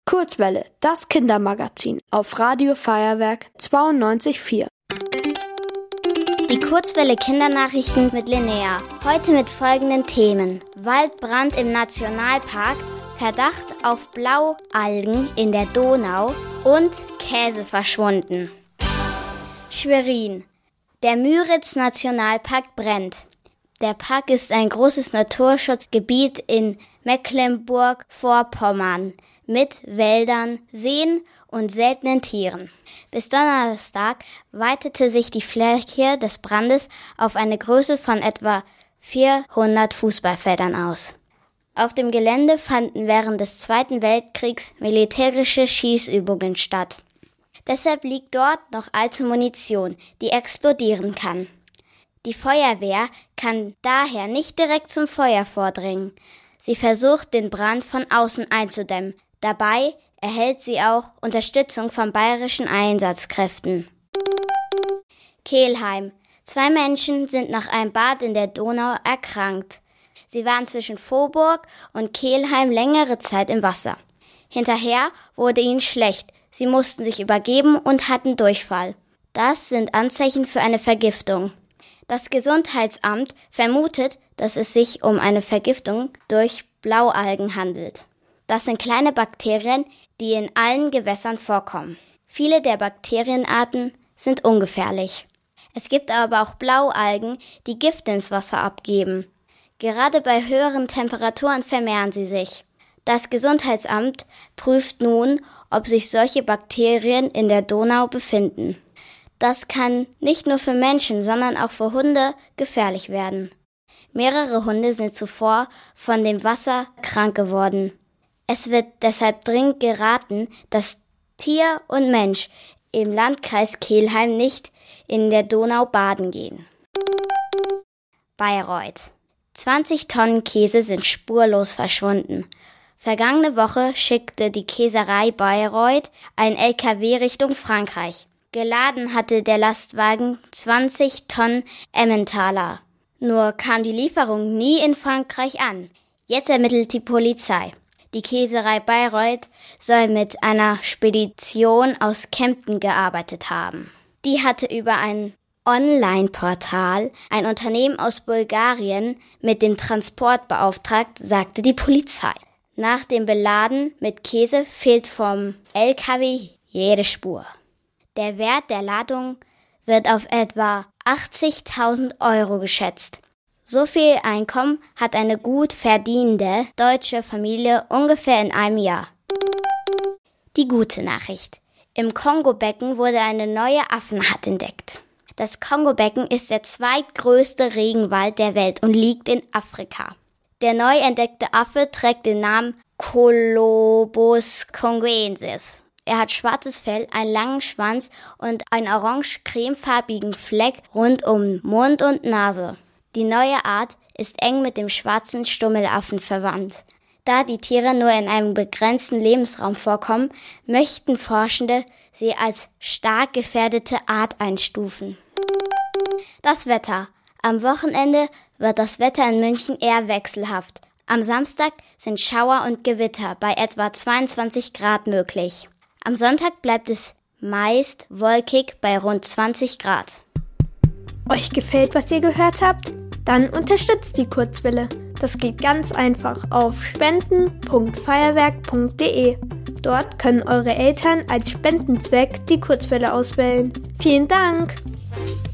Kurzwelle, das Kindermagazin auf Radio Feuerwerk 92,4. Die Kurzwelle Kindernachrichten mit Linnea. Heute mit folgenden Themen: Waldbrand im Nationalpark, Verdacht auf Blaualgen in der Donau und Käse verschwunden. Schwerin. Der Müritz-Nationalpark brennt. Der Park ist ein großes Naturschutzgebiet in Mecklenburg-Vorpommern mit Wäldern, Seen und seltenen Tieren. Bis Donnerstag weitete sich die Fläche des Brandes auf eine Größe von etwa 400 Fußballfeldern aus. Auf dem Gelände fanden während des Zweiten Weltkriegs militärische Schießübungen statt. Deshalb liegt dort noch alte Munition, die explodieren kann. Die Feuerwehr kann daher nicht direkt zum Feuer vordringen. Sie versucht, den Brand von außen einzudämmen. Dabei erhält sie auch Unterstützung von bayerischen Einsatzkräften. Kelheim. 2 Menschen sind nach einem Bad in der Donau erkrankt. Sie waren zwischen Vohburg und Kelheim längere Zeit im Wasser. Hinterher wurde ihnen schlecht. Sie mussten sich übergeben und hatten Durchfall. Das sind Anzeichen für eine Vergiftung. Das Gesundheitsamt vermutet, dass es sich um eine Vergiftung durch Blaualgen handelt. Das sind kleine Bakterien, die in allen Gewässern vorkommen. Viele der Bakterienarten sind ungefährlich. Es gibt aber auch Blaualgen, die Gift ins Wasser abgeben. Gerade bei höheren Temperaturen vermehren sie sich. Das Gesundheitsamt prüft nun, ob sich solche Bakterien in der Donau befinden. Das kann nicht nur für Menschen, sondern auch für Hunde gefährlich werden. Mehrere Hunde sind zuvor von dem Wasser krank geworden. Es wird deshalb dringend geraten, dass Tier und Mensch im Landkreis Kelheim nicht in der Donau baden gehen. Bayreuth. 20 Tonnen Käse sind spurlos verschwunden. Vergangene Woche schickte die Käserei Bayreuth ein LKW Richtung Frankreich. Geladen hatte der Lastwagen 20 Tonnen Emmentaler. Nur kam die Lieferung nie in Frankreich an. Jetzt ermittelt die Polizei. Die Käserei Bayreuth soll mit einer Spedition aus Kempten gearbeitet haben. Die hatte über ein Online-Portal ein Unternehmen aus Bulgarien mit dem Transport beauftragt, sagte die Polizei. Nach dem Beladen mit Käse fehlt vom LKW jede Spur. Der Wert der Ladung wird auf etwa 80.000 Euro geschätzt. So viel Einkommen hat eine gut verdienende deutsche Familie ungefähr in einem Jahr. Die gute Nachricht. Im Kongo-Becken wurde eine neue Affenart entdeckt. Das Kongo-Becken ist der zweitgrößte Regenwald der Welt und liegt in Afrika. Der neu entdeckte Affe trägt den Namen Colobus congoensis. Er hat schwarzes Fell, einen langen Schwanz und einen orange-cremefarbigen Fleck rund um Mund und Nase. Die neue Art ist eng mit dem schwarzen Stummelaffen verwandt. Da die Tiere nur in einem begrenzten Lebensraum vorkommen, möchten Forschende sie als stark gefährdete Art einstufen. Das Wetter. Am Wochenende wird das Wetter in München eher wechselhaft. Am Samstag sind Schauer und Gewitter bei etwa 22 Grad möglich. Am Sonntag bleibt es meist wolkig bei rund 20 Grad. Euch gefällt, was ihr gehört habt? Dann unterstützt die Kurzwelle. Das geht ganz einfach auf spenden.feuerwerk.de. Dort können eure Eltern als Spendenzweck die Kurzwelle auswählen. Vielen Dank!